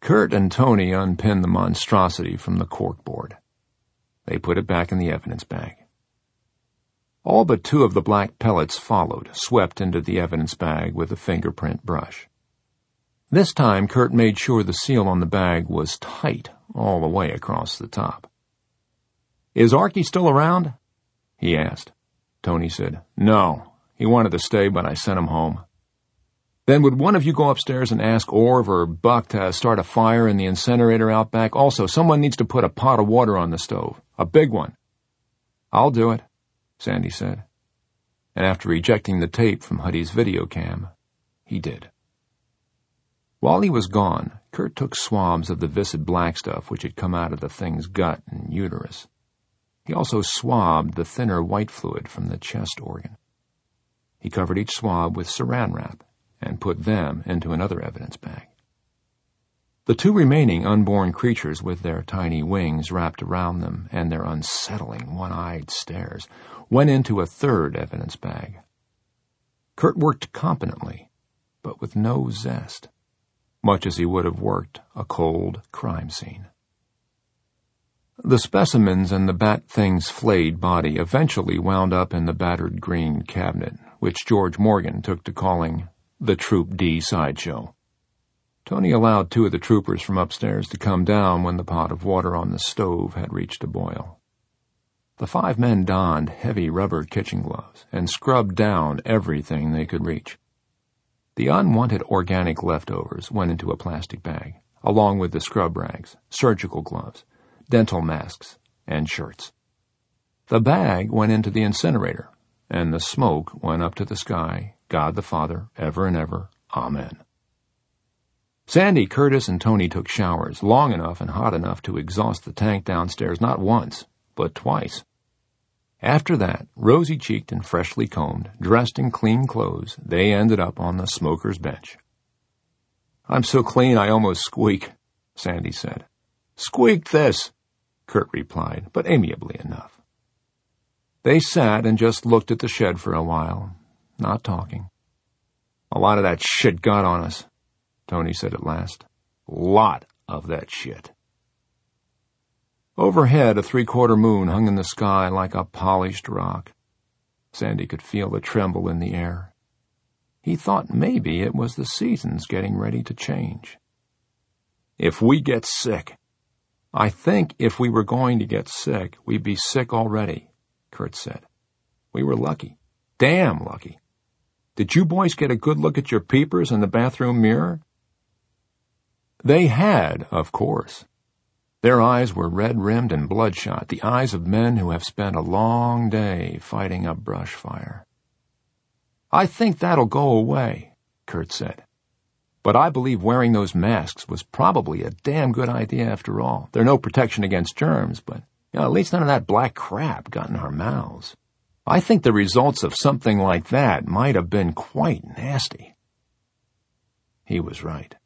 Kurt and Tony unpinned the monstrosity from the corkboard. They put it back in the evidence bag. All but 2 of the black pellets followed, swept into the evidence bag with a fingerprint brush. This time, Kurt made sure the seal on the bag was tight all the way across the top. "Is Archie still around?" he asked. Tony said, "No. He wanted to stay, but I sent him home." "Then would one of you go upstairs and ask Orv or Buck to start a fire in the incinerator out back? Also, someone needs to put a pot of water on the stove. A big one." "I'll do it," Sandy said. And after ejecting the tape from Huddy's video cam, he did. While he was gone, Kurt took swabs of the viscid black stuff which had come out of the thing's gut and uterus. He also swabbed the thinner white fluid from the chest organ. He covered each swab with saran wrap and put them into another evidence bag. The 2 remaining unborn creatures with their tiny wings wrapped around them and their unsettling one-eyed stares went into a 3rd evidence bag. Kurt worked competently, but with no zest, much as he would have worked a cold crime scene. The specimens and the bat thing's flayed body eventually wound up in the battered green cabinet, which George Morgan took to calling the Troop D sideshow. Tony allowed 2 of the troopers from upstairs to come down when the pot of water on the stove had reached a boil. The 5 men donned heavy rubber kitchen gloves and scrubbed down everything they could reach. The unwanted organic leftovers went into a plastic bag, along with the scrub rags, surgical gloves, dental masks, and shirts. The bag went into the incinerator, and the smoke went up to the sky, God the Father, ever and ever, Amen. Sandy, Curtis, and Tony took showers, long enough and hot enough to exhaust the tank downstairs not once, but twice. After that, rosy-cheeked and freshly combed, dressed in clean clothes, they ended up on the smoker's bench. "I'm so clean I almost squeak," Sandy said. "Squeak this," Kurt replied, but amiably enough. They sat and just looked at the shed for a while, not talking. "A lot of that shit got on us," Tony said at last. "Lot of that shit." Overhead, a 3/4 moon hung in the sky like a polished rock. Sandy could feel the tremble in the air. He thought maybe it was the seasons getting ready to change. "If we get sick," "I think if we were going to get sick, we'd be sick already," Kurt said. "We were lucky. Damn lucky. Did you boys get a good look at your peepers in the bathroom mirror?" They had, of course. Their eyes were red-rimmed and bloodshot, the eyes of men who have spent a long day fighting a brush fire. "I think that'll go away," Kurt said. "But I believe wearing those masks was probably a damn good idea after all. They're no protection against germs, but at least none of that black crap got in our mouths. I think the results of something like that might have been quite nasty." He was right.